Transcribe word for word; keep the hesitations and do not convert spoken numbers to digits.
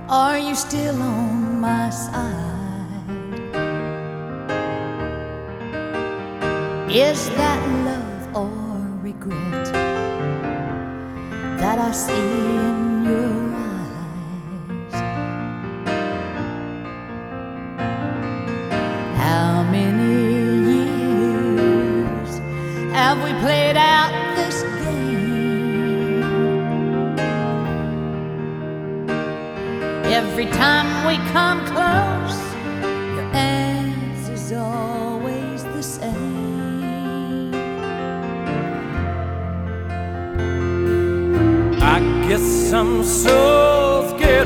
Are you still on my side? Is that love or regret that I see in your eyes? How many years have we played out this game? Every time we come close, your answer's always the same. I guess I'm so